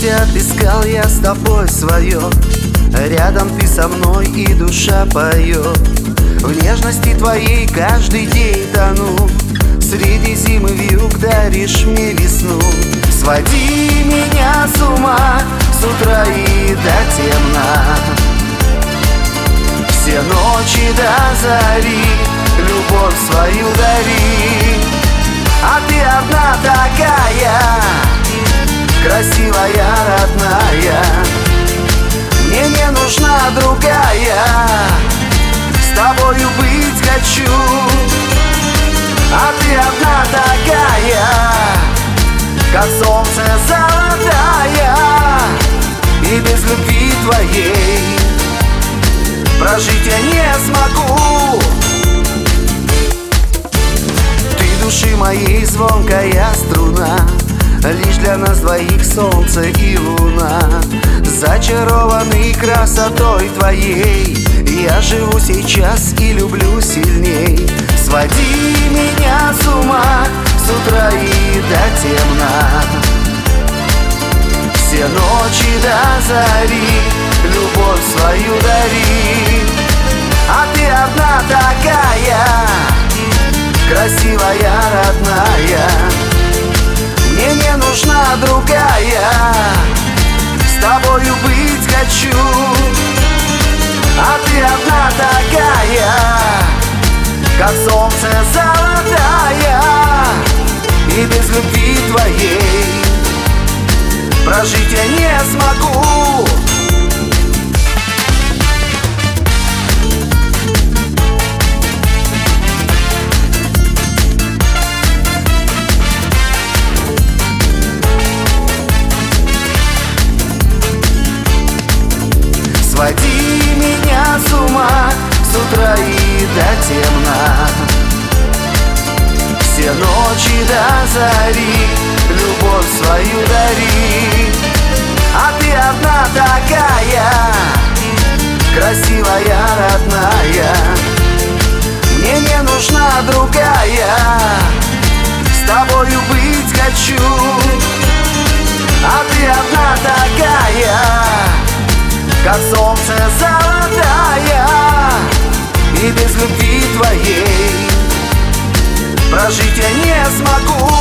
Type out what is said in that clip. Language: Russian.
счастье отыскал я с тобой свое. Рядом ты со мной и душа поет. В нежности твоей каждый день тону. Среди зимы вьюг даришь мне весну. Своди меня с ума с утра и до темна. Все ночи до зари любовь свою дари. А ты одна такая, красивая, родная. Мне не нужна другая, с тобою быть хочу. А ты одна такая, как солнце золотая. И без любви твоей прожить я не смогу. Ты души моей звонкая струна, лишь для нас двоих солнце и луна. Зачарованный красотой твоей, я живу сейчас и люблю сильней. Своди меня с ума с утра и до темна. Все ночи до зари любовь свою дари. А ты одна такая, красивая, родная. Мне не нужна другая, с тобою быть хочу. А ты одна такая, как солнце золотая. И без любви твоей прожить я не смогу. Своди меня с ума с утра и до темна. Все ночи до зари любовь свою дари. А ты одна такая, красивая, родная. Мне не нужна другая, с тобою быть хочу. А ты одна такая, как солнце золотая. И без любви твоей прожить я не смогу.